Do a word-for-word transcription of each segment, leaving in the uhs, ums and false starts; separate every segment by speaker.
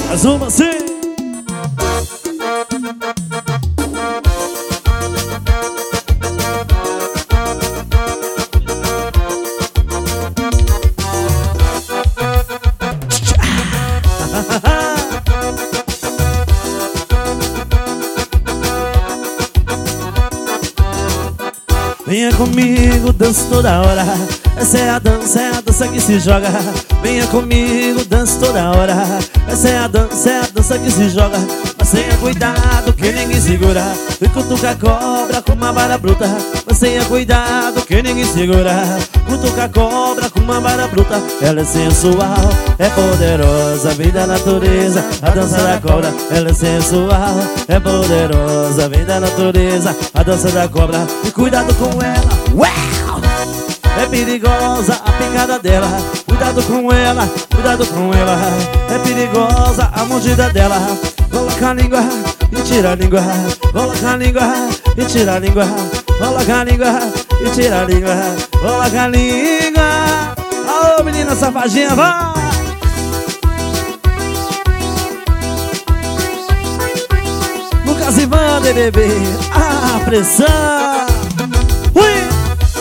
Speaker 1: Mais uma sim. Venha comigo, dança toda hora. Essa é a dança, é a dança que se joga. Venha comigo, dança toda hora. Essa é a dança, é a dança que se joga. Mas tenha cuidado que ninguém segura. E cutuca a cobra com uma vara bruta. Mas tenha cuidado que ninguém segura. Cutuca a cobra com uma vara bruta. Ela é sensual, é poderosa, vem da natureza. A dança da cobra, ela é sensual, é poderosa, vem da natureza. A dança da cobra, e cuidado com ela. Uau! É perigosa a picada dela. Cuidado com ela, cuidado com ela. É perigosa a mordida dela. Coloca a língua e tira a língua. Coloca a língua e tira a língua. Coloca a língua e tira a língua. Coloca a língua. Aô, menina safadinha, vai! Lucas e Wander, bebê. Ah, pressão. Ui!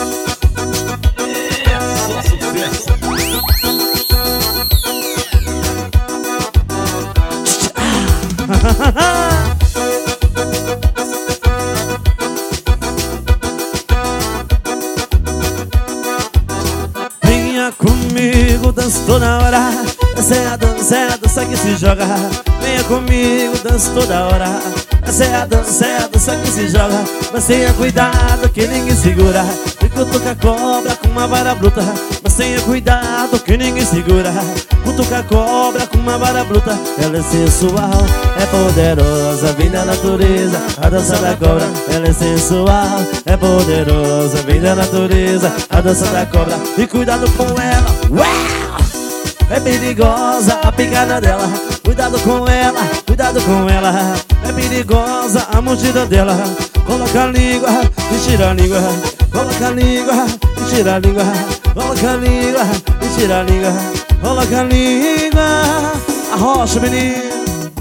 Speaker 1: Venha comigo, dança toda hora. Essa é a dança, é a dança que se joga. Venha comigo, dança toda hora. Essa é a dança, é a dança que se joga. Mas tenha cuidado que ninguém segura. E cutuca a cobra com uma vara bruta. Mas tenha cuidado que ninguém segura. Cutuca a cobra com uma vara bruta. Ela é sensual, é poderosa, vem da natureza. A dança da cobra, ela é sensual, é poderosa, vem da natureza. A dança da cobra, e cuidado com ela. Uau! É perigosa a picada dela. Cuidado com ela, cuidado com ela. É perigosa a mordida dela. Coloca a língua e tira a língua. Coloca a língua e tira a língua. Coloca a língua e tira a língua. Coloca a língua. Arrocha, menino.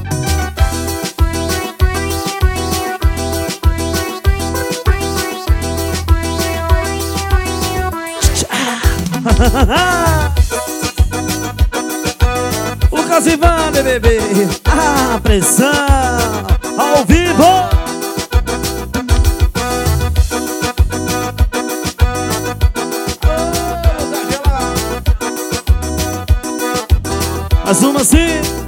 Speaker 1: Lucas e Wander, bebê. Ah, pressão. Ao vivo. Mais uma sim.